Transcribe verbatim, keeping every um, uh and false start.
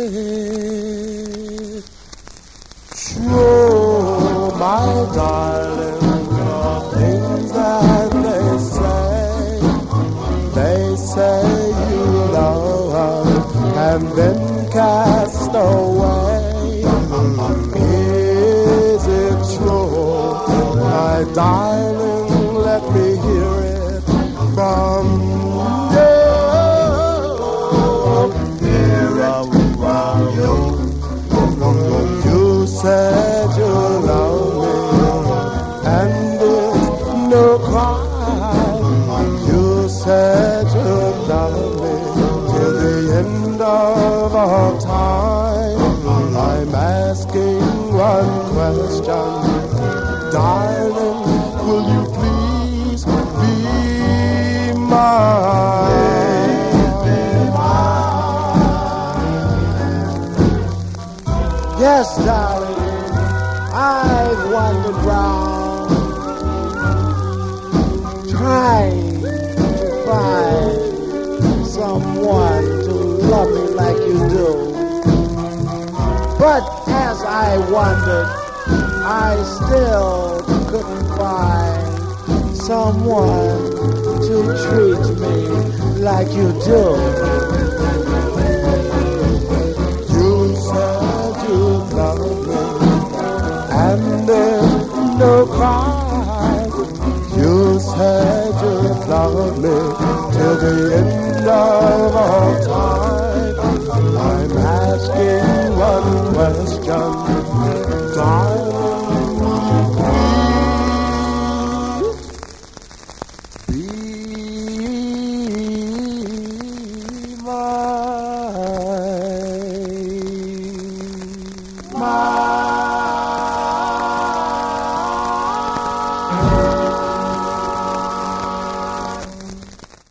True, my darling, the things that they say, they say you love and then cast away. Is it true, my darling? Let me hear it from you. You said you love me, and there's no crime. You said you love me till the end of our time. I'm asking one question, darling, will you please be mine? Yes, darling, I've wandered round trying to find someone to love me like you do. But as I wandered, I still couldn't find someone to treat me like you do. You said you loved me, and there's no crime. You said you loved me till the end of all time. I'm asking one